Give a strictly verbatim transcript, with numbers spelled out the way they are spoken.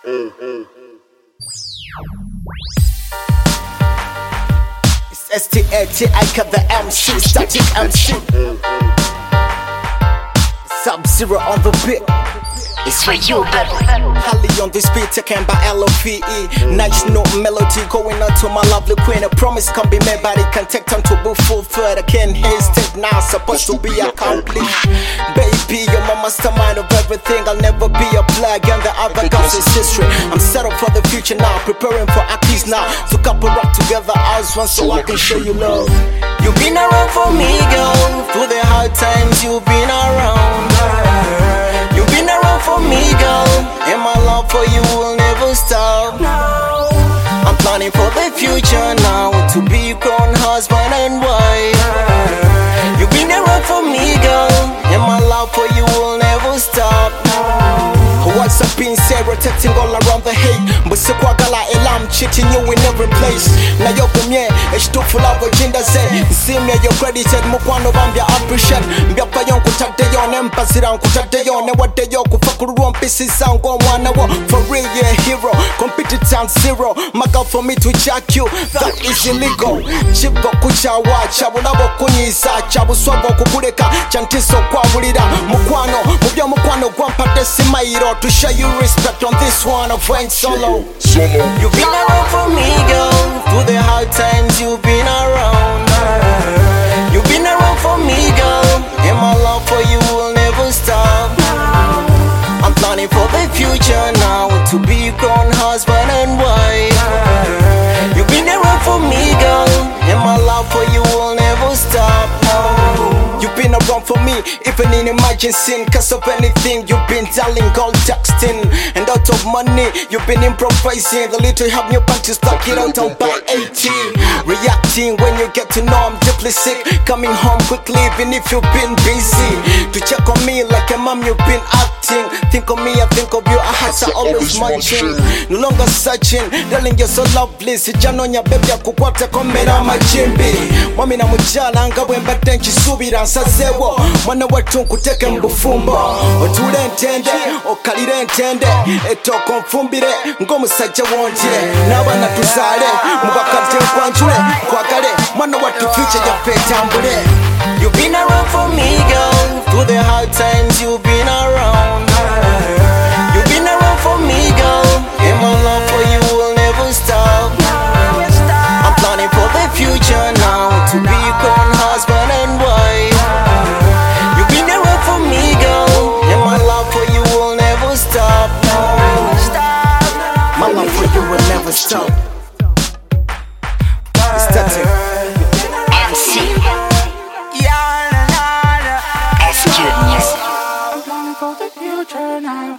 It's S T A T I K the M C, Static M C. Sub-Zero on the beat. It's for you, baby. Holly on this beat, taken by L O V E. Nice note melody going out to my lovely queen. A promise can be made, but it can take time to be fulfilled. I can't hesitate now, supposed to be accomplished. Baby, you're my mastermind of everything. I'll never be a plug, and the other guys is history. I'm set up for the future now, preparing for acties now. To couple up together as one so I can show you love. You've been around for me, girl. Through the hard times, you've been around. You've been around for me, girl, and my love for you will never stop. I'm planning for the future now, to be grown husband and wife. You've been around for me, girl, and my love for you will never stop. What's up being said, rotating all around the hate. But se kwa gala elam cheating you in every place. Na yo kumye, eshtu fula vojinda se. Nsimye yo credited, mukwano bambia appreciate. Mbya pa yon kutade yon, empazira nkutade yon. Ewade yo kufakuru mpisi zango mwana wo. For real, you're a hero, compete times zero. Maka for me to jack you, that is illegal. Chibo kuchawa, chabulabo kunyisa. Chabu swabo kukuleka, chantiso kwa bulida. Mukwano, mubya mukwano gwampa desimairo. To show you respect on this one, I went solo. You've been around for me, girl. Through the hard times, you've been around. You've been around for me, girl, and my love for you will never stop. I'm planning for the future now, to be grown husband and wife. You've been around for me, girl, and my love for you will never stop. You've been around for me, even in emergency. Cause of anything, you've been dialing, call texting. And out of money, you've been improvising. The little help you back to stock it out on by eighteen. Reacting when you get to know I'm deeply sick. Coming home quickly, even if you've been busy. To check on me like a mom, you've been acting. Think of me, I think of you, our hearts are always munching. No longer searching, darling, you're so lovely. Sijanonya baby, akukwata komera majimbi. Mwami na mujala, ngawe mbate nkisubira nsazewo. Mwana watu nkuteke mbufumbo. Otule ntende, okalire ntende. Etoko nfumbire, ng'omusajja wonje. N'abaana tuzaale, mubakadde nkwanjule. Nkwagale, mwana watu future yaffe etambule. You've been around for me, girl. Through the hard times, you've been around. You've been around for me, girl, and my love for you will never stop. I'm planning for the future now, to be grown husband and wife. You've been around for me, girl, and my love for you will never stop. My love for you will never stop. It's Static M C. S Q Music. I'm planning for the future now.